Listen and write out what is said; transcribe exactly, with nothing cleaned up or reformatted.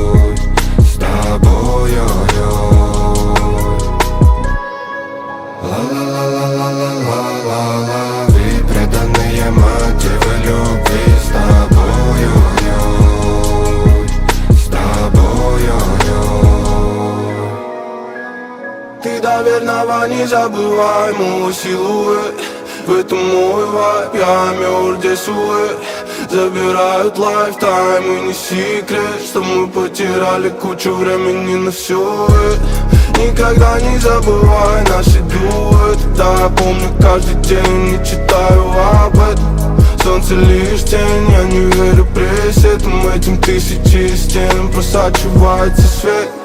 с тобою. Ла-ла-ла-ла-ла-ла-ла-ла, ведь преданные мотивы любви с тобою, с тобою. Ты до верного не забывай мой силуэт. В этом мой вайб, я мертв, здесь увы. Забирают лайфтайм, и не секрет, что мы потеряли кучу времени на все это. Никогда не забывай наши дуэты. Да, я помню каждый день, не читаю об этом. Солнце лишь тень, я не верю пресетам. Этим тысячи стен просачивается свет.